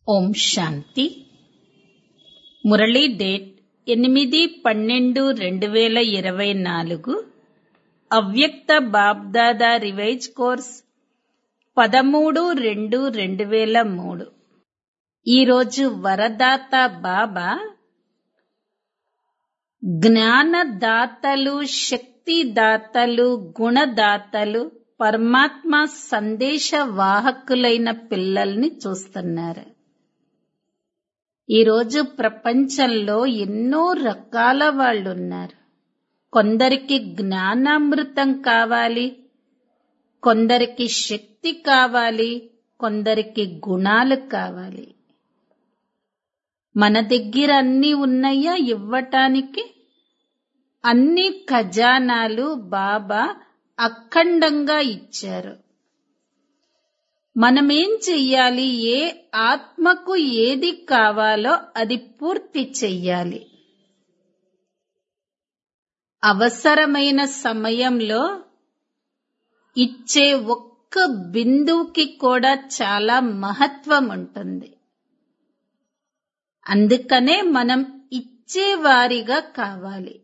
ఓం శాంతి. Murali date 8/12/2024. అవ్యక్త BapDada revise course 13/2/2003. ఈరోజు వరదాత బాబా జ్ఞానదాతలు, శక్తిదాతలు, గుణదాతలు, పరమాత్మ సందేశ వాహకులైన పిల్లల్ని చూస్తున్నారు. ఈరోజు ప్రపంచంలో ఎన్నో రకాల వాళ్ళున్నారు. కొందరికి జ్ఞానామృతం కావాలి, కొందరికి శక్తి కావాలి, కొందరికి గుణాలు కావాలి. మన దగ్గర అన్నీ ఉన్నాయా ఇవ్వటానికి? అన్ని ఖజానాలు బాబా అఖండంగా ఇచ్చారు. మనమేం చెయ్యాలి? ఏ ఆత్మకు ఏది కావాలో అది పూర్తి చెయ్యాలి. అవసరమైన సమయంలో ఇచ్చే ఒక్క బిందువుకి కూడా చాలా మహత్వం ఉంటుంది. అందుకనే మనం ఇచ్చేవారిగా కావాలి.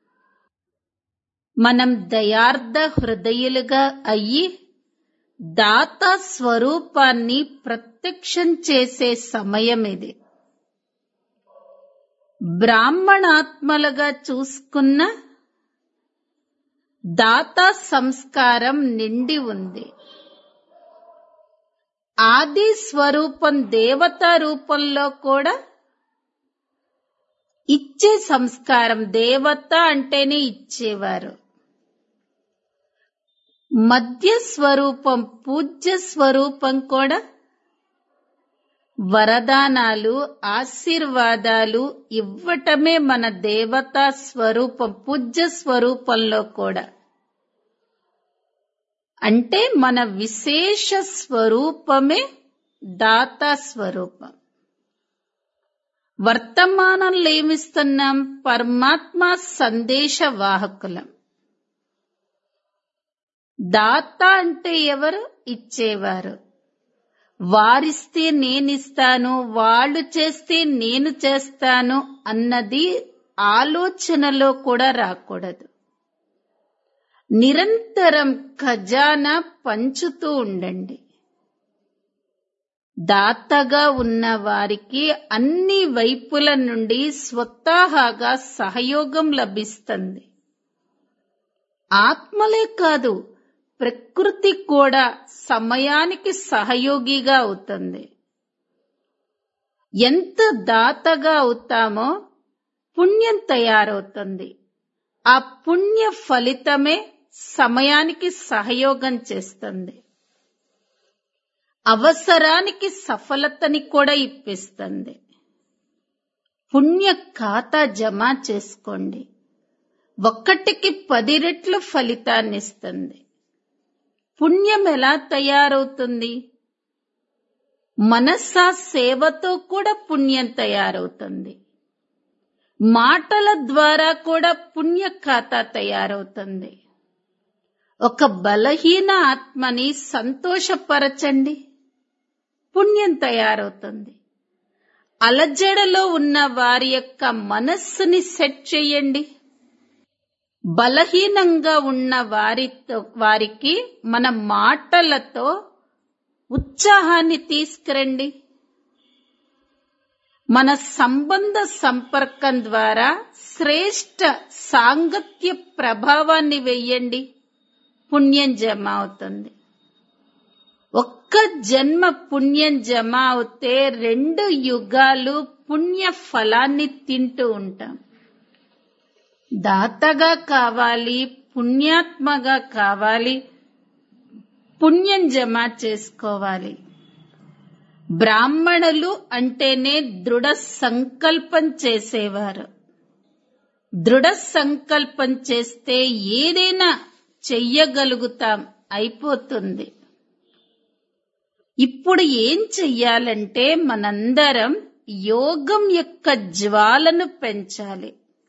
మనం దయార్థ హృదయులుగా అయ్యి దాత స్వరూపాన్ని ప్రత్యక్షం చేసే సమయం ఇది. బ్రాహ్మణాత్మలుగా చూసుకున్న దాత సంస్కారం నిండి ఉంది. ఆది స్వరూపం దేవతా రూపంలో కూడా ఇచ్చే సంస్కారం. దేవత అంటేనే ఇచ్చేవారు. మధ్య స్వరూపం, పూజ్య స్వరూపం కూడా వరదానాలు, ఆశీర్వాదాలు ఇవ్వటమే మన దేవతా స్వరూపం. పూజ్య స్వరూపంలో కూడా అంటే మన విశేష స్వరూపమే దాతా స్వరూపం. వర్తమానంలో ఏమిస్తున్నాం? పరమాత్మ సందేశ వాహకులం. దాత అంటే ఎవరు? ఇచ్చేవారు. వారిస్తే నేనిస్తాను, వాళ్ళు చేస్తే నేను చేస్తాను అన్నది ఆలోచనలో కూడా రాకూడదు. నిరంతరం ఖజానా పంచుతూ ఉండండి. దాతగా ఉన్న వారికి అన్ని వైపుల నుండి స్వతహాగా సహయోగం లభిస్తుంది. ఆత్మలే కాదు, ప్రకృతి కూడా సమయానికి సహయోగిగా అవుతుంది. ఎంత దాతగా అవుతామో పుణ్యం తయారవుతుంది. ఆ పుణ్య ఫలితమే సమయానికి సహయోగం చేస్తుంది. అవసరానికి సఫలతని కూడా ఇప్పిస్తుంది. పుణ్య ఖాతా జమ చేసుకోండి. 1కి 10 రెట్లు ఫలితాన్నిస్తుంది. పుణ్యం ఎలా తయారవుతుంది? మనసా సేవతో కూడా పుణ్యం తయారవుతుంది. మాటల ద్వారా కూడా పుణ్య ఖాతా తయారవుతుంది. ఒక బలహీన ఆత్మని సంతోషపరచండి, పుణ్యం తయారవుతుంది. అలజడలో ఉన్న వారి యొక్క మనస్సుని సెట్ చేయండి. బలహీనంగా ఉన్న వారికి మన మాటలతో ఉత్సాహాన్ని తీసుకురండి. మన సంబంధ సంపర్కం ద్వారా శ్రేష్ట సాంగత్య ప్రభావాన్ని వెయ్యండి. పుణ్యం జమ అవుతుంది. ఒక్క జన్మ పుణ్యం జమ అవుతే 2 యుగాలు పుణ్య ఫలాన్ని తింటూ ఉంటాం. దాతగా కావాలి, పుణ్యాత్మగా కావాలి, పుణ్యం జమ చేసుకోవాలి. బ్రాహ్మణులు అంటేనే దృఢ సంకల్పం చేసేవారు. దృఢ సంకల్పం చేస్తే ఏదైనా చెయ్యగలుగుతాం, అయిపోతుంది. ఇప్పుడు ఏం చెయ్యాలంటే మనందరం యోగం యొక్క జ్వాలను పెంచాలి.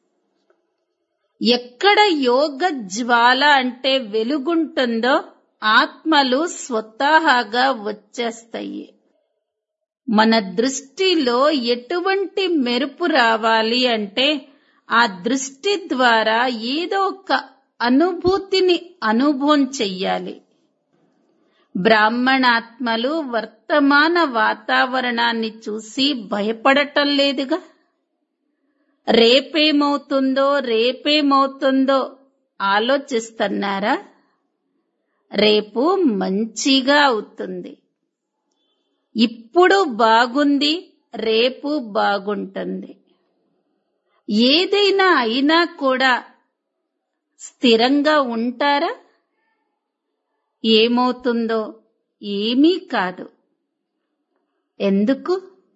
ఎక్కడ యోగ జ్వాల అంటే వెలుగుంటుందో ఆత్మలు స్వతహాగా వచ్చేస్తాయి. మన దృష్టిలో ఎటువంటి మెరుపు రావాలి అంటే ఆ దృష్టి ద్వారా ఏదో ఒక అనుభూతిని అనుభవం చెయ్యాలి. బ్రాహ్మణాత్మలు వర్తమాన వాతావరణాన్ని చూసి భయపడటం లేదుగా. రేపేమవుతుందో ఆలోచిస్తున్నారా? రేపు మంచిగా అవుతుంది. ఇప్పుడు బాగుంది, రేపు బాగుంటుంది. ఏదైనా అయినా కూడా స్థిరంగా ఉంటారా? ఏమవుతుందో ఏమీ కాదు. ఎందుకు?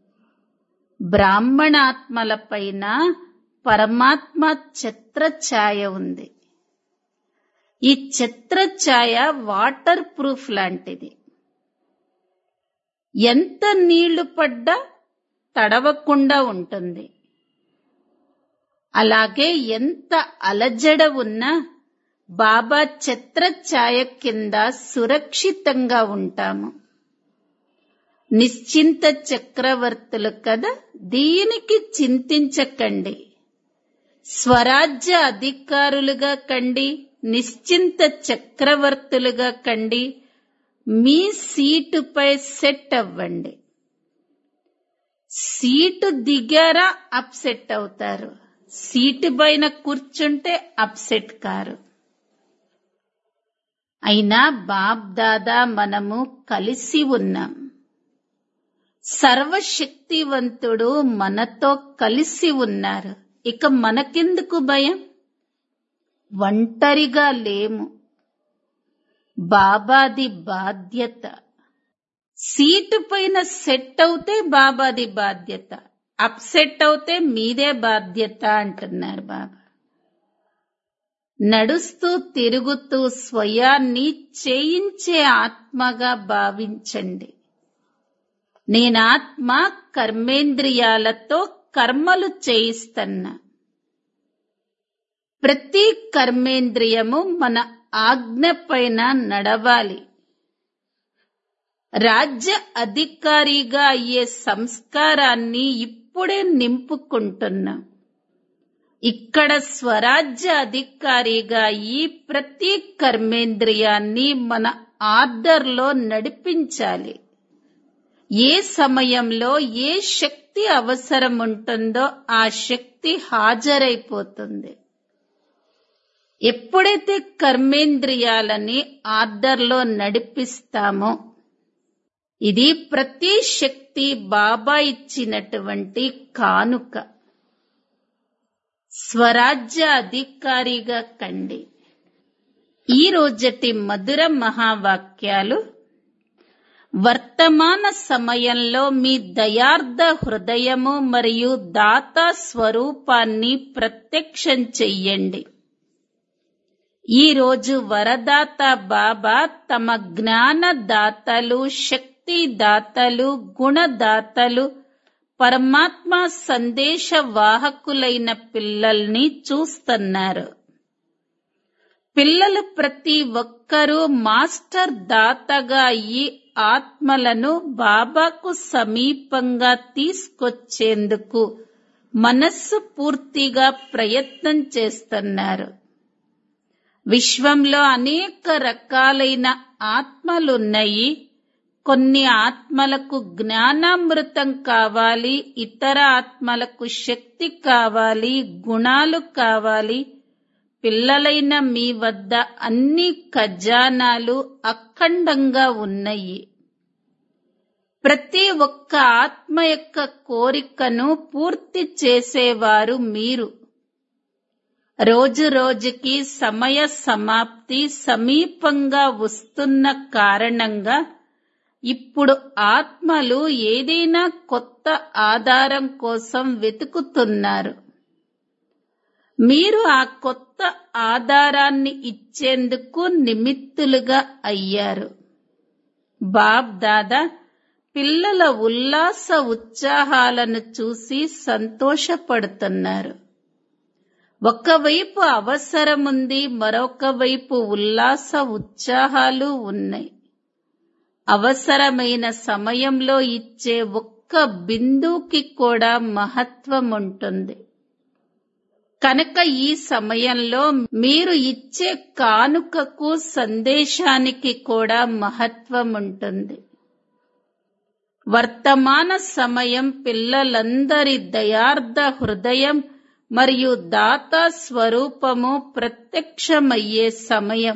బ్రాహ్మణాత్మలపైన పరమాత్మ ఛత్రఛాయ ఉంది. ఈ ఛత్రఛాయ వాటర్ ప్రూఫ్ లాంటిది. ఎంత నీళ్లు పడ్డా తడవకుండా ఉంటుంది. అలాగే ఎంత అలజడ ఉన్నా బాబా ఛత్రఛాయ కింద సురక్షితంగా ఉంటాము. నిశ్చింత చక్రవర్తులు కదా, దీనికి చింతించకండి. స్వరాజ్య అధికారులుగా కండి, నిశ్చింత చక్రవర్తులుగా కండి. మీ సీటుపై సెట్ అవ్వండి. సీటు దిగారా అప్సెట్ అవుతారు, సీటు పైన కూర్చుంటే అప్సెట్ కారు. అయినా బాప్ దాదా మనము కలిసి ఉన్నాం. సర్వశక్తివంతుడు మనతో కలిసి ఉన్నారు. ఇక మనకెందుకు భయం? ఒంటరిగా లేము. బాబాది బాధ్యత. సీటు పైన సెట్ అవుతే బాబాది బాధ్యత, అప్సెట్ అవుతే మీదే బాధ్యత అంటున్నారు బాబా. నడుస్తూ తిరుగుతూ స్వయాన్ని చేయించే ఆత్మగా భావించండి. నేనాత్మ కర్మేంద్రియాలతో కర్మలు చేయిస్తున్నా. ప్రతి కర్మేంద్రియము మన ఆజ్ఞ పైన నడవాలి. రాజ్య అధికారిగా అయ్యే సంస్కారాన్ని ఇప్పుడే నింపుకుంటున్నాం. ఇక్కడ స్వరాజ్య అధికారిగా ఈ ప్రతి కర్మేంద్రియాన్ని మన ఆర్డర్లో నడిపించాలి. ఏ సమయంలో ఏ శక్తి అవసరం ఉంటుందో ఆ శక్తి హాజరైపోతుంది. ఎప్పుడైతే కర్మేంద్రియాలని ఆర్డర్లో నడిపిస్తామో, ఇది ప్రతి శక్తి బాబా ఇచ్చినటువంటి కానుక. స్వరాజ్య అధికారిగా కండి. ఈ రోజటి మధుర మహావాక్యాలు వర్తమాన సమయంలో మీ దయార్థ హృదయము మరియు దాతా స్వరూపాన్ని ప్రత్యక్షం చెయ్యండి. ఈ రోజు వరదాత బాబా తమ జ్ఞానదాతలు, శక్తిదాతలు, గుణదాతలు, పరమాత్మ సందేశ వాహకులైన పిల్లల్ని చూస్తున్నారు. పిల్లలు ప్రతి ఒక్కరూ మాస్టర్ దాతగా ఈ ఆత్మలను బాబాకు సమీపంగా తీసుకొచ్చేందుకు మనస్సు పూర్తిగా ప్రయత్నం చేస్తున్నారు. విశ్వంలో అనేక రకాలైన ఆత్మలున్నాయి. కొన్ని ఆత్మలకు జ్ఞానామృతం కావాలి, ఇతర ఆత్మలకు శక్తి కావాలి, గుణాలు కావాలి. పిల్లలైన మీ వద్ద అన్ని ఖజానాలు అఖండంగా ఉన్నాయి. ప్రతి ఒక్క ఆత్మ యొక్క కోరికను పూర్తి చేసేవారు మీరు. రోజు రోజుకి సమయ సమాప్తి సమీపంగా వస్తున్న కారణంగా ఇప్పుడు ఆత్మలు ఏదైనా కొత్త ఆధారం కోసం వెతుకుతున్నారు. మీరు ఆ కొత్త ఆధారాన్ని ఇచ్చేందుకు నిమిత్తులుగా అయ్యారు. బాప్ దాదా పిల్లల ఉల్లాస ఉత్సాహాలను చూసి సంతోషపడుతున్నారు. ఒకవైపు అవసరముంది, మరొక వైపు ఉల్లాస ఉత్సాహాలు ఉన్నాయి. అవసరమైన సమయంలో ఇచ్చే ఒక్క ఒక్క బిందువుకి కూడా మహత్వం ఉంటుంది. కనుక ఈ సమయంలో మీరు ఇచ్చే కానుకకు, సందేశానికి కూడా మహత్వం ఉంటుంది. వర్తమాన సమయం పిల్లలందరి దయార్ధ హృదయం మరియు దాతా స్వరూపము ప్రత్యక్షమయ్యే సమయం.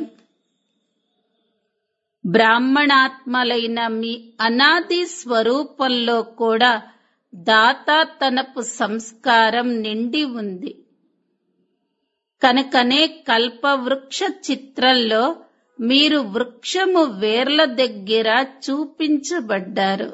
బ్రాహ్మణాత్మలైన మీ అనాది స్వరూపంలో కూడా దాతాతనపు సంస్కారం నిండి ఉంది. కనుకనే కల్పవృక్ష చిత్రంలో మీరు వృక్షము వేర్ల దగ్గర చూపించబడ్డారు.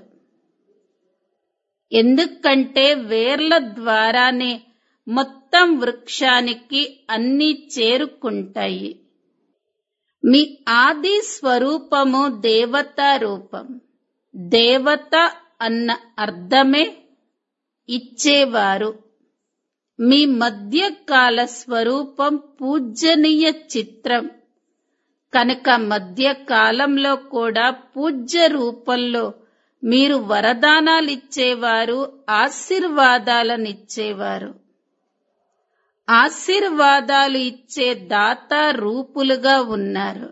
ఎందుకంటే వేర్ల ద్వారానే మొత్తం వృక్షానికి అన్నీ చేరుకుంటాయి. మీ ఆది స్వరూపము దేవతా రూపం. దేవత అన్న అర్థమే ఇచ్చేవారు. మీ మధ్యకాల స్వరూపం పూజ్యనీయ చిత్రం. కనుక మధ్యకాలంలో కూడా పూజ్య రూపంలో మీరు వరదానాలిచ్చేవారు, ఆశీర్వాదాలనిచ్చేవారు. ఆశీర్వాదాలు ఇచ్చే దాతా రూపులుగా ఉన్నారు.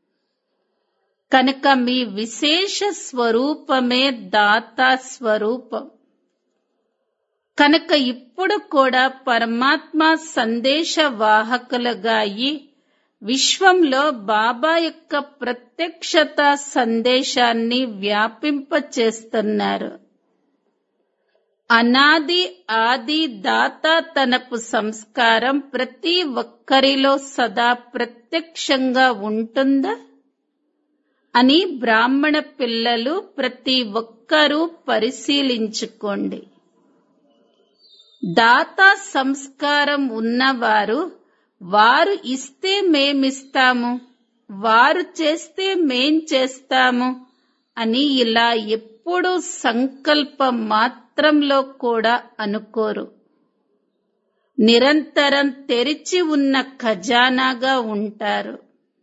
కనుక మీ విశేష స్వరూపమే దాతా స్వరూపం. కనుక ఇప్పుడు కూడా పరమాత్మ సందేశ వాహకులుగా అయి విశ్వంలో బాబా యొక్క ప్రత్యక్షత సందేశాన్ని వ్యాపింపచేస్తున్నారు. అనాది ఆది దాతాతనపు సంస్కారం ప్రతి ఒక్కరిలో సదా ప్రత్యక్షంగా ఉంటుందా అని బ్రాహ్మణ పిల్లలు ప్రతి ఒక్కరూ పరిశీలించుకోండి. దాతా సంస్కారం ఉన్నవారు వారు ఇస్తే మేమిస్తాము, వారు చేస్తే మేం చేస్తాము అని ఇలా ఎప్పుడూ సంకల్పం మాత్రంలో కూడా అనుకోరు. నిరంతరం తెరిచి ఉన్న ఖజానాగా ఉంటారు.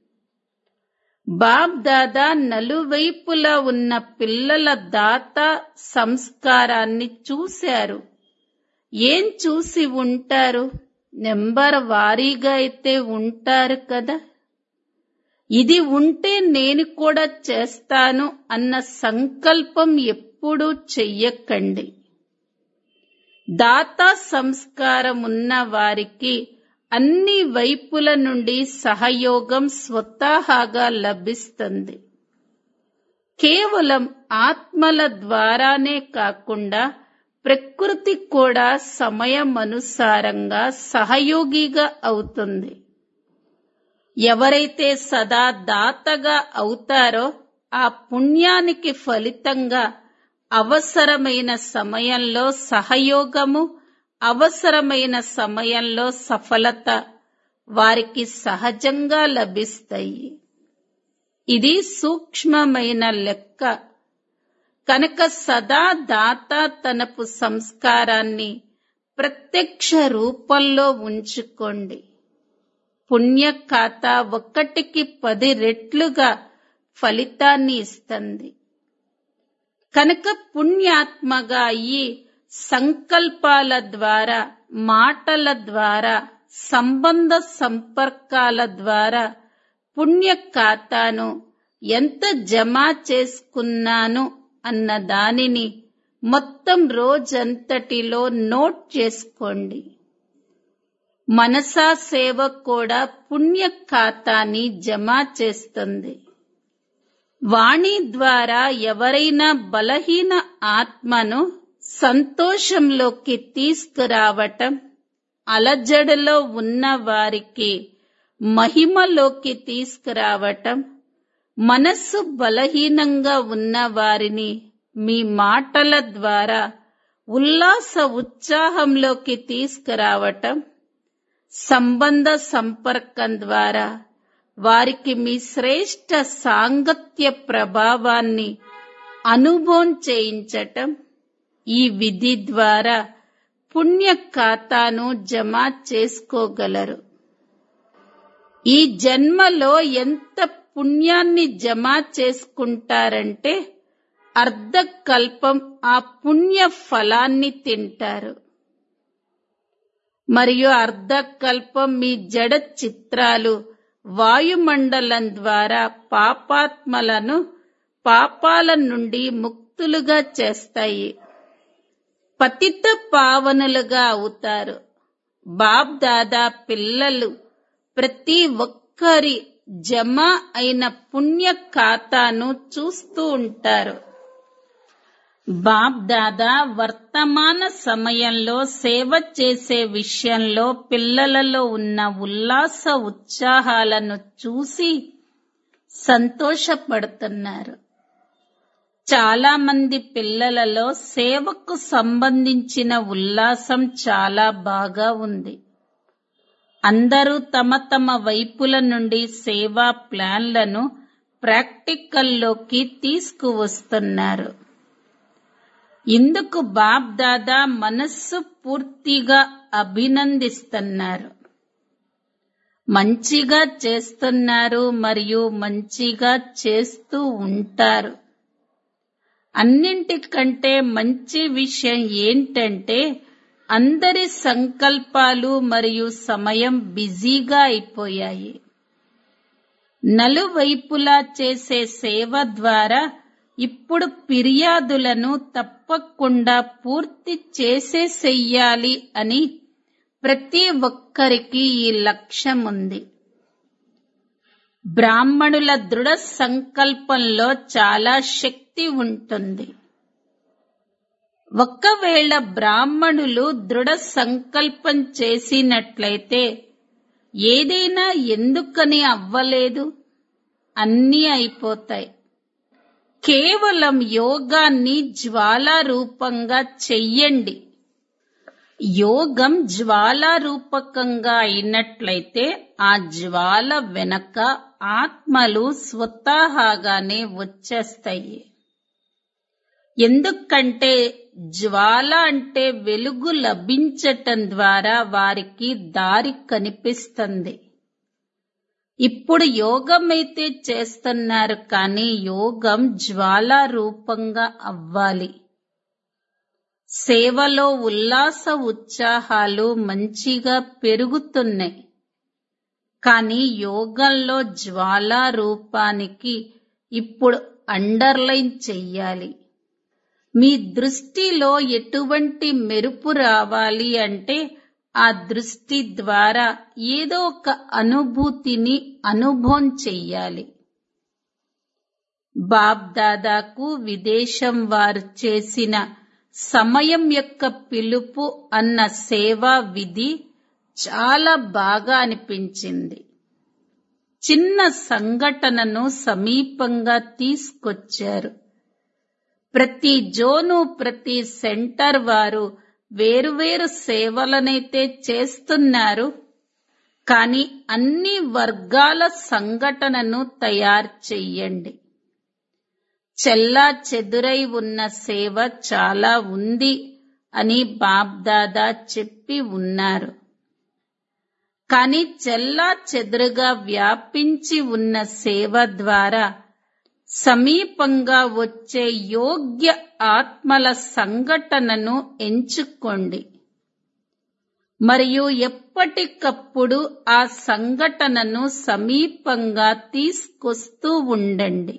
బాప్ దాదా నలువైపులా ఉన్న పిల్లల దాతా సంస్కారాన్ని చూశారు. ఏం చూసి ఉంటారు? నెంబర్ వారీగా అయితే ఉంటారు కదా. ఇది ఉంటే నేను కూడా చేస్తాను అన్న సంకల్పం ఎప్పుడూ చెయ్యకండి. దాతా సంస్కారం ఉన్న వారికి అన్ని వైపుల నుండి సహయోగం స్వతహాగా లభిస్తుంది. కేవలం ఆత్మల ద్వారానే కాకుండా ప్రకృతి కూడా సమయమనుసారంగా సహయోగిగా అవుతుంది. ఎవరైతే సదా దాతగా అవుతారో ఆ పుణ్యానికి ఫలితంగా అవసరమైన సమయంలో సహయోగము, అవసరమైన సమయంలో సఫలత వారికి సహజంగా లభిస్తాయి. ఇది సూక్ష్మమైన లెక్క. కనుక సదా దాతాతనపు సంస్కారాన్ని ప్రత్యక్ష రూపంలో ఉంచుకోండి. పుణ్య ఖాతా 1కి 10 రెట్లుగా ఫలితాన్ని ఇస్తుంది. కనుక పుణ్యాత్మగా అయ్యి సంకల్పాల ద్వారా, మాటల ద్వారా, సంబంధ సంపర్కాల ద్వారా పుణ్య ఖాతాను ఎంత జమ చేసుకున్నాను అన్న దానిని మొత్తం రోజంతటిలో నోట్ చేసుకోండి. మనసా సేవ కూడా పుణ్య ఖాతాని జమ చేస్తుంది. వాణి ద్వారా ఎవరైనా బలహీన ఆత్మను సంతోషంలోకి తీసుకురావటం, అలజడిలో ఉన్న వారికి మహిమలోకి తీసుకురావటం, మనస్సు బలహీనంగా ఉన్న వారిని మీ మాటల ద్వారా ఉల్లాస ఉత్సాహంలోకి తీసుకురావటం, సంబంధ సంపర్కం ద్వారా వారికి మీ శ్రేష్ఠ సాంగత్య ప్రభావాన్ని అనుభవం చేయించటం, ఈ విధి ద్వారా పుణ్య ఖాతాను జమ చేసుకోగలరు. ఈ జన్మలో ఎంత పుణ్యాన్ని జమ చేసుకుంటారంటే అర్ధకల్పం ఆ పుణ్య ఫలాన్ని తింటారు. మరియు అర్ధకల్పం మీ జడ చిత్రాలు వాయుమండలం ద్వారా పాపాత్మలను పాపాల నుండి ముక్తులుగా చేస్తాయి. పతిత పావనులుగా అవుతారు. బాప్ దాదా పిల్లలు ప్రతి ఒక్కరి జమ అయిన పుణ్య ఖాతాను చూస్తూ ఉంటారు. బాప్ దాదా వర్తమాన సమయంలో సేవ చేసే విషయంలో పిల్లలలో ఉన్న ఉల్లాస ఉత్సాహాలను చూసి సంతోషపడుతున్నారు. చాలా మంది పిల్లలలో సేవకు సంబంధించిన ఉల్లాసం చాలా బాగా ఉంది. అందరూ తమ తమ వైపుల నుండి సేవా ప్లాన్లను ప్రాక్టికల్లోకి తీసుకువస్తున్నారు. ఇందుకు బాప్ దాదా మనస్సు పూర్తిగా అభినందిస్తున్నారు. మంచిగా చేస్తున్నారు మరియు మంచిగా చేస్తూ ఉంటారు. అన్నింటికంటే మంచి విషయం ఏంటంటే అందరి సంకల్పాలు మరియు సమయం బిజీగా అయిపోయాయి. నలువైపులా చేసే సేవ ద్వారా ఇప్పుడు ఫిర్యాదులను తప్పకుండా పూర్తి చేసేసెయ్యాలి అని ప్రతి ఒక్కరికి ఈ లక్ష్యం ఉంది. బ్రాహ్మణుల దృఢ సంకల్పంలో చాలా శక్తి ఉంటుంది. ఒకవేళ బ్రాహ్మణులు దృఢ సంకల్పం చేసినట్లయితే ఏదైనా ఎందుకని అవ్వలేదు, అన్నీ అయిపోతాయి. కేవలం యోగాన్ని జ్వాలారూపంగా చెయ్యండి. యోగం జ్వాలారూపకంగా అయినట్లయితే ఆ జ్వాల వెనక ఆత్మలు స్వతహాగానే వచ్చేస్తాయి. ఎందుకంటే జ్వాల అంటే వెలుగు లభించటం ద్వారా వారికి దారి కనిపిస్తుంది. ఇప్పుడు యోగమైతే చేస్తున్నారు, కానీ యోగం జ్వాలారూపంగా అవ్వాలి. సేవలో ఉల్లాస ఉత్సాహాలు మంచిగా పెరుగుతున్నాయి, కానీ యోగంలో జ్వాలా రూపానికి ఇప్పుడు అండర్లైన్ చెయ్యాలి. మీ దృష్టిలో ఎటువంటి మెరుపు రావాలి అంటే ఆ దృష్టి ద్వారా ఏదో ఒక అనుభూతిని అనుభవం చెయ్యాలి. బాప్ దాదాకు విదేశం వారు చేసిన సమయం యొక్క పిలుపు అన్న సేవా విధి చాలా బాగా అనిపించింది. చిన్న సంఘటనను సమీపంగా తీసుకొచ్చారు. ప్రతి జోను, ప్రతి సెంటర్ వారు వేరువేరు సేవలనైతే చేస్తున్నారు, కానీ అన్ని వర్గాల సంఘటనను తయారు చెయ్యండి. చెల్లా చెదురై ఉన్న సేవ చాలా ఉంది అని బాప్ దాదా చెప్పి ఉన్నారు. కానీ చెల్లా చెదురుగా వ్యాపించి ఉన్న సేవ ద్వారా సమీపంగా వచ్చే యోగ్య ఆత్మల సంఘటనను ఎంచుకోండి మరియు ఎప్పటికప్పుడు ఆ సంఘటనను సమీపంగా తీసుకొస్తూ ఉండండి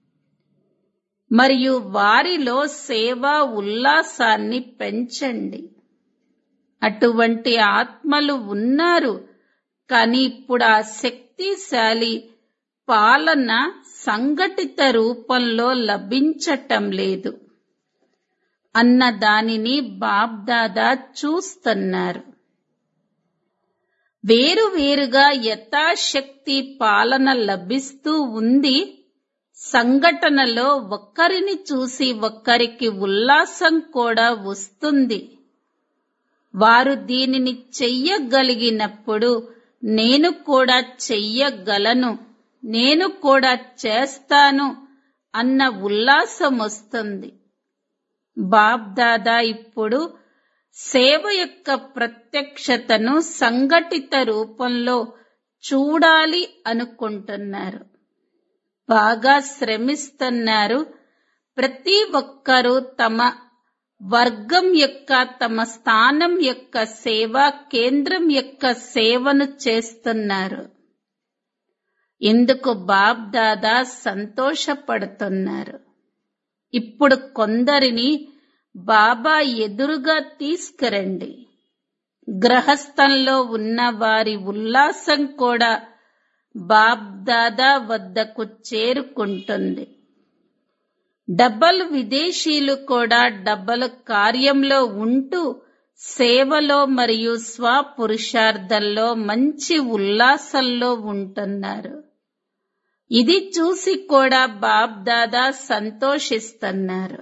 మరియు వారిలో సేవా ఉల్లాసాన్ని పెంచండి. అటువంటి ఆత్మలు ఉన్నారు, కానీ ఇప్పుడు ఆ శక్తిశాలి పాలన సంఘటిత రూపంలో లభించటం లేదు అన్న దానిని బాప్ దాదా చూస్తున్నారు. వేరువేరుగా యథాశక్తి పాలన లభిస్తూ ఉంది. సంఘటనలో ఒక్కరిని చూసి ఒక్కరికి ఉల్లాసం కూడా వస్తుంది. వారు దీనిని చెయ్యగలిగినప్పుడు నేను కూడా చెయ్యగలను, నేను కూడా చేస్తాను అన్న ఉల్లాసం వస్తుంది. బాప్ దాదా ఇప్పుడు సేవ యొక్క ప్రత్యక్షతను సంఘటిత రూపంలో చూడాలి అనుకుంటున్నారు. బాగా శ్రమిస్తున్నారు, ప్రతి ఒక్కరూ తమ వర్గం యొక్క, తమ స్థానం యొక్క సేవా కేంద్రం యొక్క సేవను చేస్తున్నారు. ఇందుకు బాప్ దాదా సంతోషపడుతున్నారు. ఇప్పుడు కొందరిని బాబా ఎదురుగా తీసుకురండి. గ్రహస్థంలో ఉన్న వారి ఉల్లాసం కూడా బాప్ దాదా వద్దకు చేరుకుంటుంది. డబల్ విదేశీయులు కూడా డబల్ కార్యంలో ఉంటూ సేవలో మరియు స్వపురుషార్థంలో మంచి ఉల్లాసంలో ఉంటున్నారు. ఇది చూసి కూడా బాప్ దాదా సంతోషిస్తున్నారు.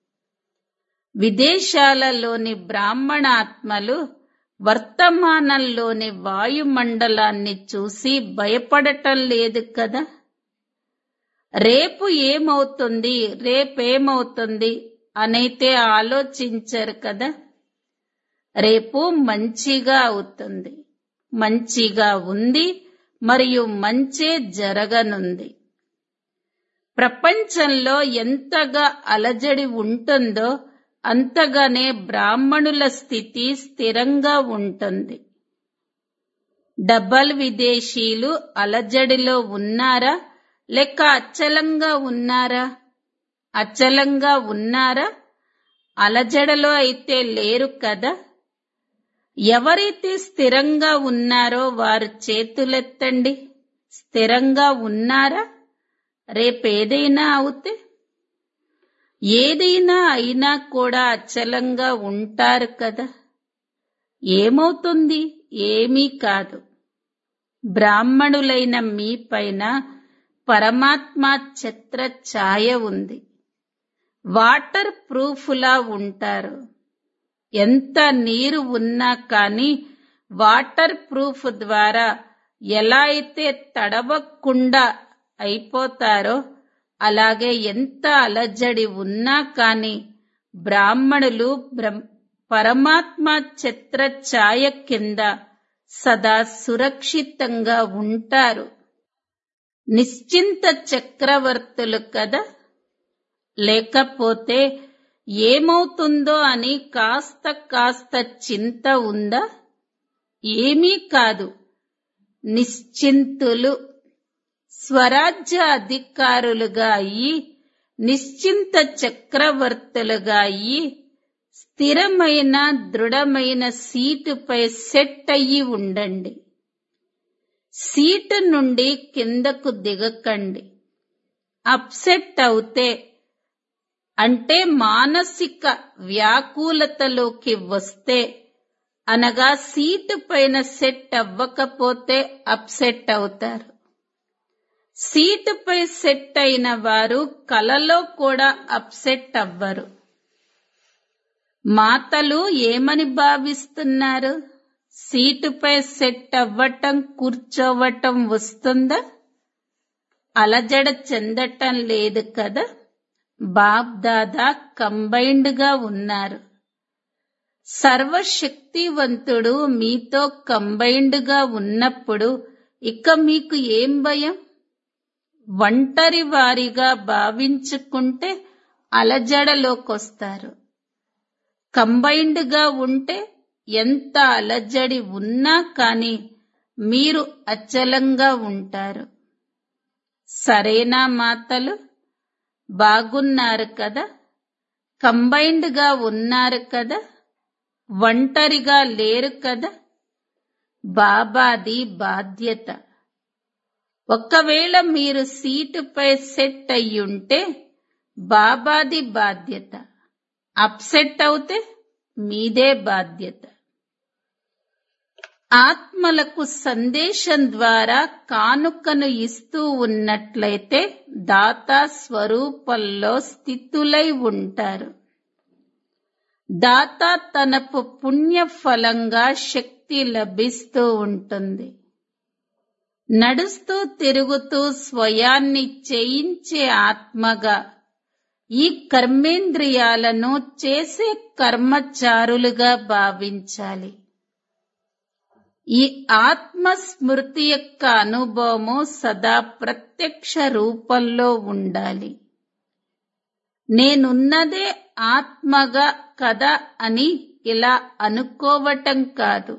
విదేశాలలోని బ్రాహ్మణాత్మలు వర్తమానంలోని వాయుమండలాన్ని చూసి భయపడటం లేదు కదా. రేపు ఏమవుతుంది, రేపేమవుతుంది అనైతే ఆలోచించరు కదా. రేపు మంచిగా అవుతుంది, మంచిగా ఉంది మరియు మంచే జరగనుంది. ప్రపంచంలో ఎంతగా అలజడి ఉంటుందో అంతగానే బ్రాహ్మణుల స్థితి స్థిరంగా ఉంటుంది. డబల్ విదేశీయులు అలజడిలో ఉన్నారా లేక అచలంగా ఉన్నారా? అచలంగా ఉన్నారా? అలజడలో అయితే లేరు కదా. ఎవరైతే స్థిరంగా ఉన్నారో వారు చేతులెత్తండి. స్థిరంగా ఉన్నారా? రేపేదైనా అవుతే, ఏదైనా అయినా కూడా అచలంగా ఉంటారు కదా. ఏమవుతుంది? ఏమీ కాదు. బ్రాహ్మణులైన మీ పైన పరమాత్మ ఛత్ర ఛాయ ఉంది. వాటర్ ప్రూఫ్లా ఉంటారు. ఎంత నీరు ఉన్నా కానీ వాటర్ ప్రూఫ్ ద్వారా ఎలా అయితే తడవకుండా అయిపోతారో అలాగే ఎంత అలజడి ఉన్నా కానీ బ్రాహ్మణులు పరమాత్మ ఛత్ర ఛాయ కింద సదా సురక్షితంగా ఉంటారు. నిశ్చింత చక్రవర్తులు కదా. లేకపోతే ఏమవుతుందో అని కాస్త కాస్త చింత ఉందా? ఏమీ కాదు. నిశ్చింతులు స్వరాజ్య అధికారులుగా అయ్యి, నిశ్చింత చక్రవర్తులుగా అయ్యి, స్థిరమైన దృఢమైన సీటుపై సెట్ అయ్యి ఉండండి. సీటు నుండి కిందకు దిగకండి. అప్సెట్ అవుతే అంటే మానసిక వ్యాకులతలోకి వస్తే, అనగా సీటు పైన సెట్ అవ్వకపోతే అప్సెట్ అవుతారు. సీటుపై సెట్ అయిన వారు కలలో కూడా అప్సెట్ అవ్వరు. మాతలు ఏమని భావిస్తున్నారు? సీటుపై సెట్ అవ్వటం, కూర్చోవటం వస్తుందా? అలజడ చెందటం లేదు కదా. బాప్ దాదా కంబైన్డ్ గా ఉన్నారు. సర్వశక్తివంతుడు మీతో కంబైన్డ్ గా ఉన్నప్పుడు ఇక మీకు ఏం భయం? ఒంటరి వారిగా భావించుకుంటే అలజడలోకొస్తారు. కంబైన్డ్ గా ఉంటే ఎంత అలజడి ఉన్నా కానీ మీరు అచలంగా ఉంటారు. సరేనా మాతలు? బాగున్నారు కదా. కంబైన్డ్ గా ఉన్నారు కదా. ఒంటరిగా లేరు కదా. బాబాది బాధ్యత. ఒకవేళ మీరు సీటుపై సెట్ అయ్యుంటే బాబాది బాధ్యత. అప్సెట్ అవుతే మీదే బాధ్యత. ఆత్మలకు సందేశం ద్వారా కానుకను ఇస్తూ ఉన్నట్లయితే దాతా స్వరూపంలో స్థితులై ఉంటారు. దాతా తనపు పుణ్య ఫలంగా శక్తి లభిస్తూ ఉంటుంది. నడుస్తూ తిరుగుతూ స్వయాన్ని చేయించే ఆత్మగా ఈ కర్మేంద్రియాలను చేసే కర్మచారులుగా భావించాలి. ఈ ఆత్మస్మృతి యొక్క అనుభవము సదా ప్రత్యక్ష రూపంలో ఉండాలి. నేనున్నదే ఆత్మగా కదా అని ఇలా అనుకోవటం కాదు.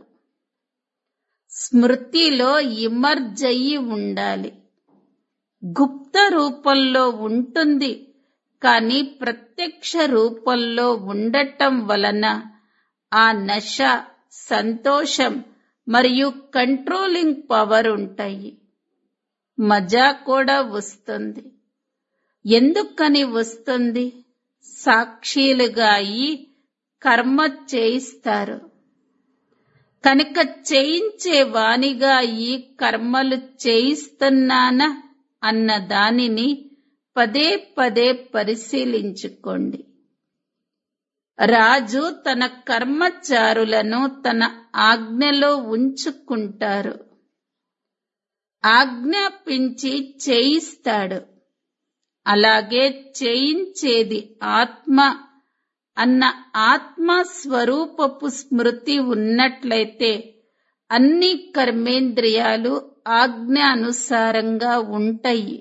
స్మృతిలో ఇమర్జయి ఉండాలి. గుప్త రూపంలో ఉంటుంది, కానీ ప్రత్యక్ష రూపంలో ఉండటం వలన ఆ నశ, సంతోషం మరియు కంట్రోలింగ్ పవర్ ఉంటాయి. మజా కూడా వస్తుంది. ఎందుకని వస్తుంది? సాక్షిలుగా అయి కర్మ చేయిస్తారు కనుక చేయించే వానిగా ఈ కర్మలు చేయిస్తున్నానా అన్న దానిని పదే పదే పరిశీలించుకోండి. రాజు తన కర్మచారులను తన ఆజ్ఞలో ఉంచుకుంటారు. ఆజ్ఞాపించి చేయిస్తాడు. అలాగే చేయించేది ఆత్మ అన్న ఆత్మస్వరూపపు స్మృతి ఉన్నట్లయితే అన్ని కర్మేంద్రియాలు ఆజ్ఞానుసారంగా ఉంటాయి.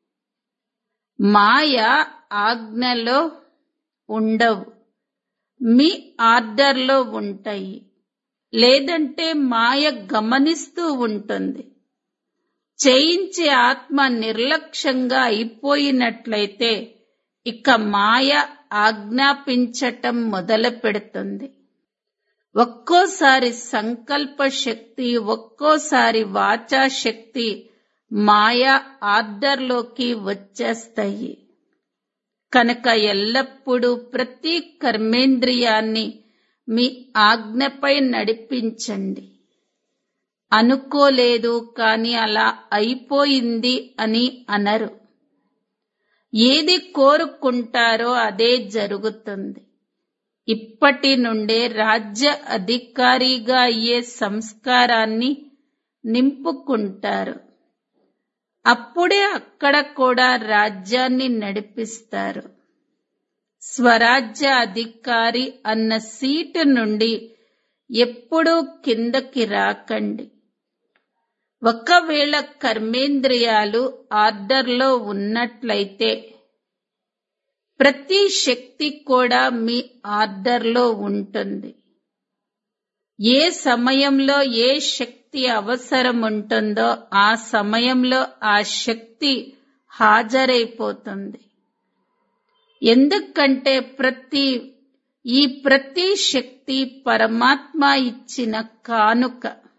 మాయ ఆజ్ఞలో ఉండవు, మీ ఆర్డర్లో ఉంటాయి. లేదంటే మాయ గమనిస్తూ ఉంటుంది. చేయించే ఆత్మ నిర్లక్ష్యంగా అయిపోయినట్లయితే ఇక మాయ ఆజ్ఞాపించటం మొదలు పెడుతుంది. ఒక్కోసారి సంకల్ప శక్తి, ఒక్కోసారి వాచా శక్తి మాయా ఆర్డర్లోకి వచ్చేస్తాయి. కనుక ఎల్లప్పుడూ ప్రతి కర్మేంద్రియాన్ని మీ ఆజ్ఞపై నడిపించండి. అనుకోలేదు కానీ అలా అయిపోయింది అని అనరు. ఏది కోరుకుంటారో అదే జరుగుతుంది. ఇప్పటి నుండే రాజ్య అధికారిగా అయ్యే సంస్కారాన్ని నింపుకుంటారు. అప్పుడే అక్కడ కూడా రాజ్యాన్ని నడిపిస్తారు. స్వరాజ్య అధికారి అన్న సీటు నుండి ఎప్పుడూ కిందకి రాకండి. ఒకవేళ కర్మేంద్రియాలు ఆర్డర్లో ఉన్నట్లయితే ప్రతి శక్తి కూడా మీ ఆర్డర్లో ఉంటుంది. ఏ సమయంలో ఏ శక్తి అవసరం ఉంటుందో ఆ సమయంలో ఆ శక్తి హాజరైపోతుంది. ఎందుకంటే ప్రతి శక్తి పరమాత్మ ఇచ్చిన కానుక.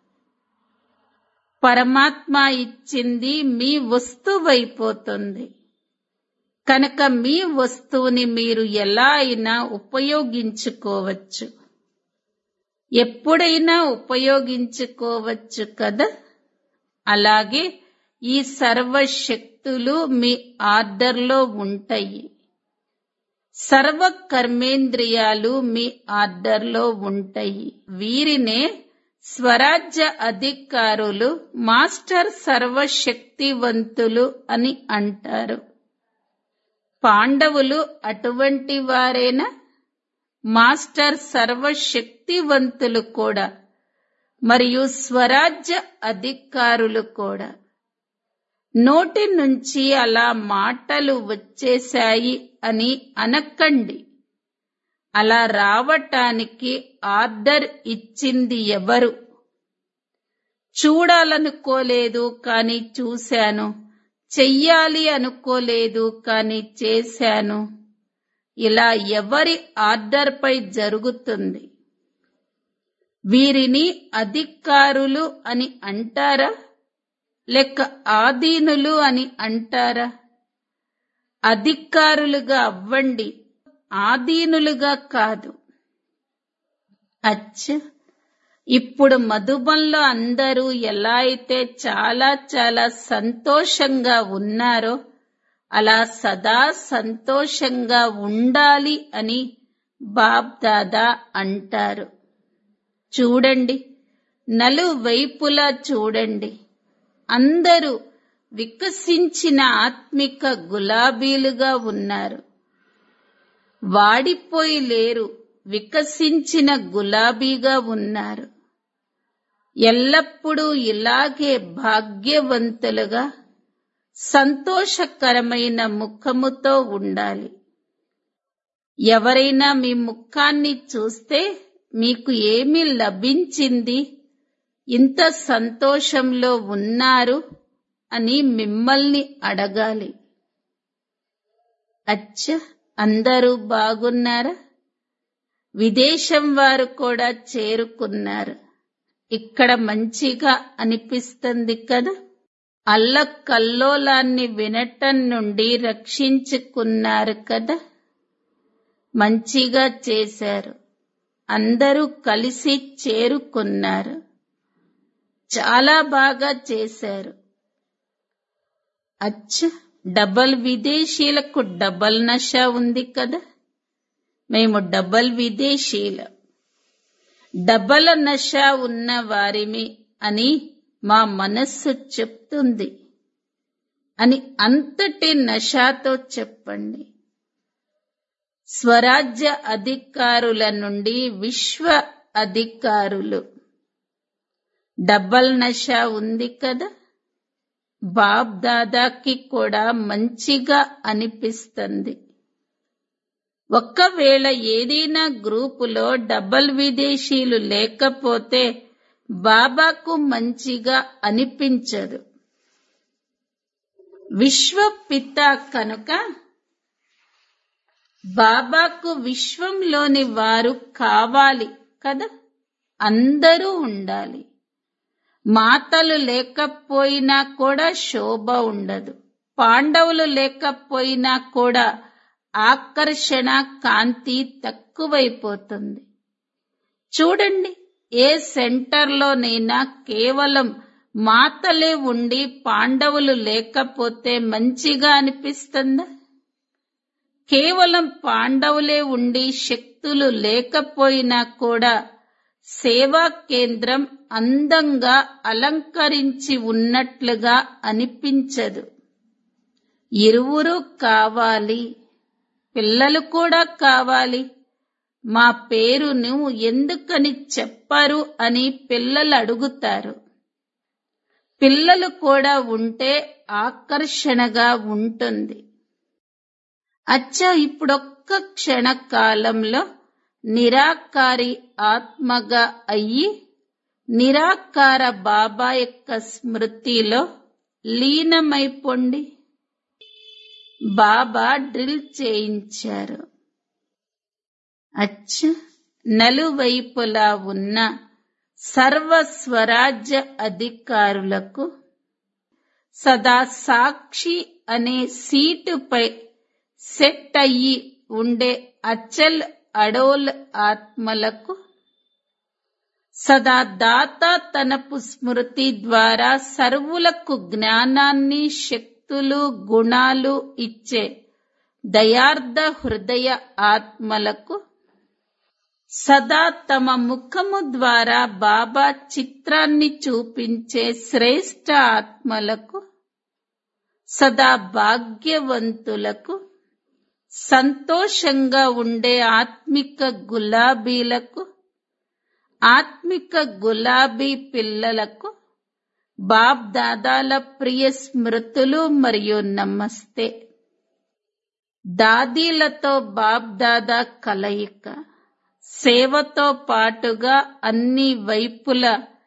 పరమాత్మ ఇచ్చింది మీ వస్తువైపోతుంది. కనుక మీ వస్తువుని మీరు ఎలా అయినా ఉపయోగించుకోవచ్చు. ఎప్పుడైనా ఉపయోగించుకోవచ్చు కదా. అలాగే ఈ సర్వశక్తులు మీ ఆర్డర్లో ఉంటాయి. సర్వ కర్మేంద్రియాలు మీ ఆర్డర్లో ఉంటాయి. వీరినే స్వరాజ్య అధికారులు, మాస్టర్ సర్వశక్తివంతులు అని అంటారు. పాండవులు అటువంటి వారేనా? మాస్టర్ సర్వశక్తివంతులు కూడా, మరియు స్వరాజ్య అధికారులు కూడా. నోటి నుంచి అలా మాటలు వచ్చేశాయి అని అనకండి. అలా రావటానికి ఆర్డర్ ఇచ్చింది ఎవరు? చూడాలనుకోలేదు కానీ చూశాను, చెయ్యాలి అనుకోలేదు కానీ చేశాను. ఇలా ఎవరి ఆర్డర్ పై జరుగుతుంది? వీరిని అధికారులు అని అంటారా, లేక ఆధీనులు అని అంటారా? అధికారులుగా అవ్వండి, ఆధీనులుగా కాదు. అచ్చా, ఇప్పుడు మధుబన్లో అందరూ ఎలా అయితే చాలా చాలా సంతోషంగా ఉన్నారో అలా సదా సంతోషంగా ఉండాలి అని బాప్ దాదా అంటారు. చూడండి, నలువైపులా చూడండి. అందరూ వికసించిన ఆత్మిక గులాబీలుగా ఉన్నారు. వాడిపోయి లేరు, వికసించిన గులాబీగా ఉన్నారు. ఎల్లప్పుడూ ఇలాగే భాగ్యవంతులుగా సంతోషకరమైన ముఖముతో ఉండాలి. ఎవరైనా మీ ముఖాన్ని చూస్తే మీకు ఏమి లభించింది, ఇంత సంతోషంలో ఉన్నారు అని మిమ్మల్ని అడగాలి. అచ్చా, అందరూ బాగున్నారా? విదేశం వారు కూడా చేరుకున్నారు. ఇక్కడ మంచిగా అనిపిస్తుంది కదా. అల్లకల్లోలాన్ని వినటం నుండి రక్షించుకున్నారు కదా. మంచిగా చేశారు. అందరూ కలిసి చేరుకున్నారు. చాలా బాగా చేశారు. అచ్చా, డబల్ విదేశీలకు డబల్ నష ఉంది కదా. మేము డబల్ విదేశీలం, డబల్ నష ఉన్న వారిమి అని మా మనస్సు చెప్తుంది అని అంతటి నషాతో చెప్పండి. స్వరాజ్య అధికారుల నుండి విశ్వ అధికారులు, డబల్ నష ఉంది కదా. బాబ్ దాదాకి కూడా మంచిగా అనిపిస్తుంది. ఒక్కవేళ ఏదైనా గ్రూపులో డబల్ విదేశీలు లేకపోతే బాబాకు మంచిగా అనిపించదు. విశ్వ పిత కనుక బాబాకు విశ్వంలోని వారు కావాలి కదా. అందరూ ఉండాలి. మాతలు లేకపోయినా కూడా శోభ ఉండదు. పాండవులు లేకపోయినా కూడా ఆకర్షణ, కాంతి తక్కువైపోతుంది. చూడండి, ఏ సెంటర్లోనైనా కేవలం మాతలే ఉండి పాండవులు లేకపోతే మంచిగా అనిపిస్తుందా? కేవలం పాండవులే ఉండి శక్తులు లేకపోయినా కూడా సేవా కేంద్రం అందంగా అలంకరించి ఉన్నట్లుగా అనిపించదు. ఇరువురు కావాలి. పిల్లలు కూడా కావాలి. మా పేరును ఎందుకని చెప్పరు అని పిల్లలు అడుగుతారు. పిల్లలు కూడా ఉంటే ఆకర్షణగా ఉంటుంది. అచ్చా, ఇప్పుడొక్క క్షణకాలంలో నిరాకారి ఆత్మగా అయ్యి నిరాకార బాబా యొక్క స్మృతిలో లీనమైపోండి. బాబా డ్రిల్ చేయించారు. అచ్చా, నలువైపులా ఉన్న సర్వ స్వరాజ్య అధికారులకు సదా సాక్షి అనే సీటుపై సెట్ అయ్యి ఉండే అచల్ అడోల్ ఆత్మలకు సదా దాత తనపు స్మృతి ద్వారా సర్వులకు జ్ఞానాన్ని, శక్తులు, గుణాలు ఇచ్చే దయార్థ హృదయ ఆత్మలకు సదా తమ ముఖము ద్వారా బాబా చిత్రాన్ని చూపించే శ్రేష్ఠ ఆత్మలకు సదా భాగ్యవంతులకు సంతోషంగా ఉండే ఆత్మిక గులాబీలకు, ఆత్మిక గులాబీ పిల్లలకు బాబ్ దాదాల ప్రియ స్మృతులు మరియు నమస్తే. దాదీలతో బాబ్ దాదా కలయిక, సేవతో పాటుగా అన్ని వైపుల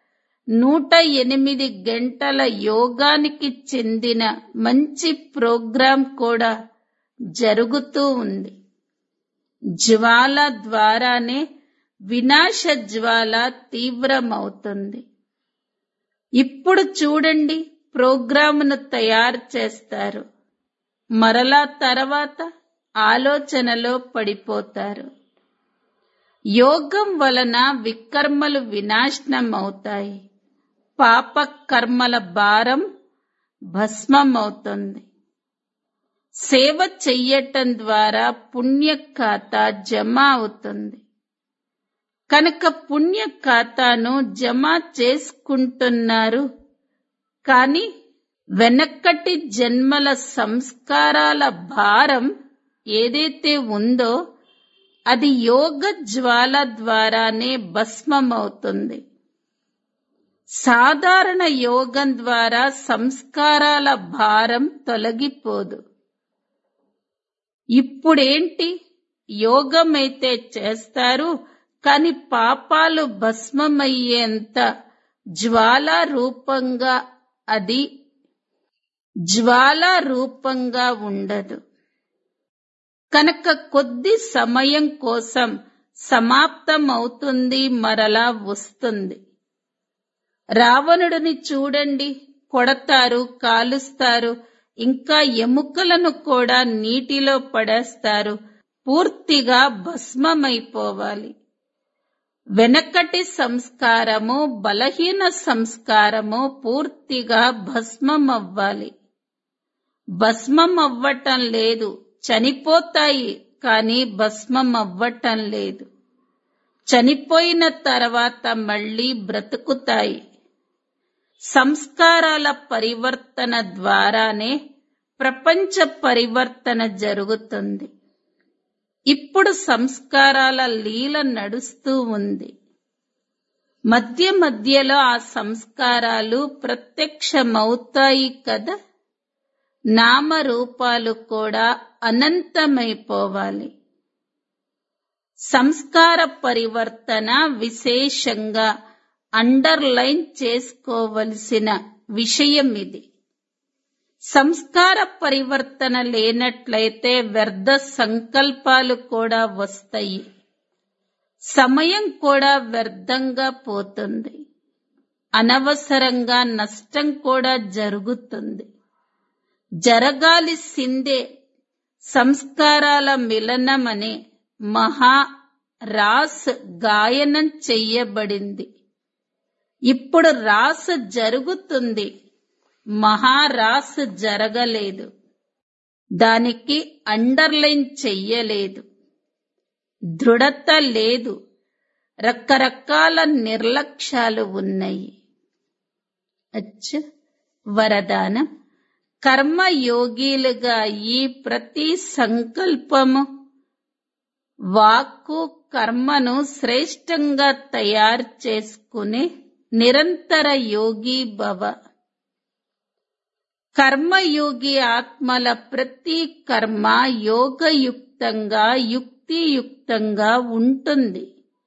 108 గంటల యోగానికి చెందిన మంచి ప్రోగ్రాం కూడా జరుగుతూ ఉంది. జ్వాల ద్వారానే వినాశ జ్వాల తీవ్రమవుతుంది. ఇప్పుడు చూడండి, ప్రోగ్రామును తయారు చేస్తారు. మరలా తర్వాత ఆలోచనలో పడిపోతారు. యోగం వలన వికర్మలు వినాశనమవుతాయి. పాప కర్మల భారం భస్మమవుతుంది. సేవ చెయ్యటం ద్వారా పుణ్య ఖాతా జమ అవుతుంది. కనుక పుణ్య ఖాతాను జమ చేసుకుంటున్నారు. కానీ వెనక్కటి జన్మల సంస్కారాల భారం ఏదైతే ఉందో అది యోగ జ్వాల ద్వారానే భస్మమవుతుంది. సాధారణ యోగం ద్వారా సంస్కారాల భారం తొలగిపోదు. ఇప్పుడేంటి? యోగమైతే చేస్తారు, కాని పాపాలు భస్మమయ్యేంత జ్వాలా రూపంగా ఉండదు. కనుక కొద్ది సమయం కోసం సమాప్తమవుతుంది, మరలా వస్తుంది. రావణుడిని చూడండి, కొడతారు, కాలుస్తారు, ఇంకా ఎముకలను కూడా నీటిలో పడేస్తారు. పూర్తిగా భస్మమైపోవాలి. వెనకటి సంస్కారము, బలహీన సంస్కారము పూర్తిగా భస్మమవ్వాలి. భస్మమవ్వటం లేదు, చనిపోతాయి, కానీ భస్మమవ్వటం లేదు. చనిపోయిన తర్వాత మళ్ళీ బ్రతుకుతాయి. సంస్కారాల పరివర్తన ద్వారానే ప్రపంచ పరివర్తన జరుగుతుంది. ఇప్పుడు సంస్కారాల లీల నడుస్తూ ఉంది. మధ్య మధ్యలో ఆ సంస్కారాలు ప్రత్యక్షమవుతాయి కదా. నామరూపాలు కూడా అనంతమైపోవాలి. సంస్కార పరివర్తన విశేషంగా అండర్లైన్ చేసుకోవలసిన విషయం ఇది. సంస్కార పరివర్తన లేనట్లయితే వ్యర్థ సంకల్పాలు కూడా వస్తాయి. సమయం కూడా వ్యర్థంగా పోతుంది. అనవసరంగా నష్టం కూడా జరుగుతుంది. జరగాల్సిందే సంస్కారాల మిలనమనే రాస్ గాయనం చెయ్యబడింది. ఇప్పుడు రాస్ జరుగుతుంది, మహారాస్ జరగలేదు. దానికి అండర్లైన్ చెయ్యలేదు. దృఢత లేదు. రకరకాల నిర్లక్ష్యాలు ఉన్నాయి. వరదానం: కర్మయోగిలుగా ఈ ప్రతి సంకల్పము, వాక్కు, కర్మను శ్రేష్టంగా తయారు చేసుకునే నిరంతర యోగి భవ. కర్మయోగి ఆత్మల ప్రతి కర్మ యోగయుక్తంగా, యుక్తియుక్తంగా ఉంటుంది.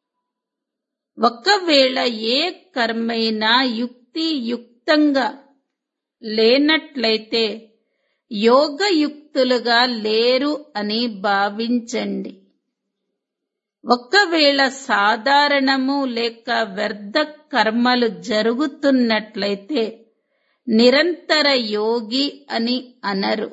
ఒకవేళ ఏ కర్మైనా యుక్తియుక్తంగా లేనట్లయితే యోగయుక్తులుగా లేరు అని భావించండి. ఒకవేళ సాధారణము లేక వ్యర్థ కర్మలు జరుగుతున్నట్లయితే నిరంతర యోగి అని అనరు.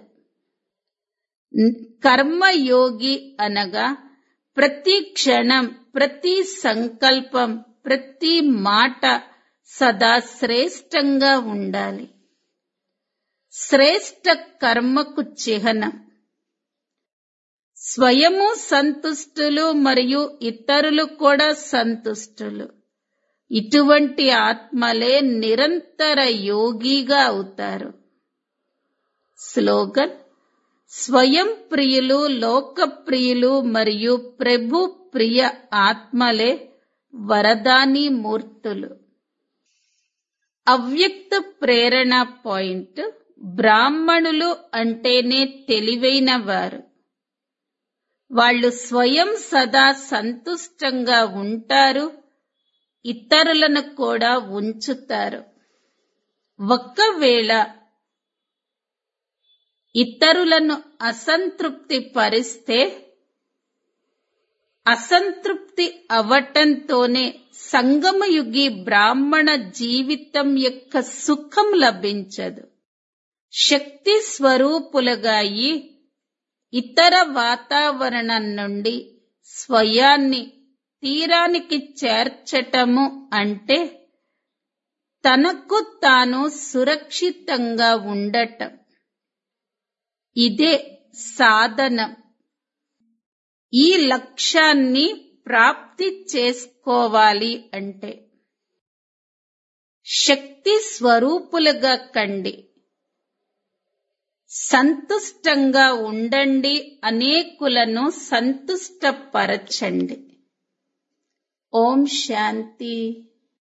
కర్మయోగి అనగా ప్రతి క్షణం, ప్రతి సంకల్పం, ప్రతి మాట సదా శ్రేష్టంగా ఉండాలి. శ్రేష్ట కర్మకు చిహ్నం. స్వయము సంతుష్టులు మరియు ఇతరులు కూడా సంతుష్టులు. ఇటువంటి ఆత్మలే నిరంతర యోగిగా అవుతారు. స్లోగన్: స్వయం ప్రియులు, లోకప్రియులు మరియు ప్రభు ప్రియ ఆత్మలే వరదాని మూర్తులు. అవ్యక్త ప్రేరణ పాయింట్: బ్రాహ్మణులు అంటేనే తెలివైన వారు. వాళ్ళు స్వయం సదా సంతుష్టంగా ఉంటారు, ఇతరులను కూడా ఉంచుతారు. ఒకవేళ ఇతరులను అసంతృప్తి పరిస్తే అసంతృప్తి అవటంతోనే సంగమయుగి బ్రాహ్మణ జీవితం యొక్క సుఖం లభించదు. శక్తి స్వరూపులుగా అయి ఇతర వాతావరణం నుండి స్వయాన్ని తీరానికి చేర్చటము అంటే తనకు తాను సురక్షితంగా ఉండటం. ఇదే సాధనం. ఈ లక్ష్యాన్ని ప్రాప్తి చేసుకోవాలి అంటే శక్తి స్వరూపులుగా కండి, సంతుష్టంగా ఉండండి, అనేకులను సంతుష్టపరచండి. ఓం శాంతి.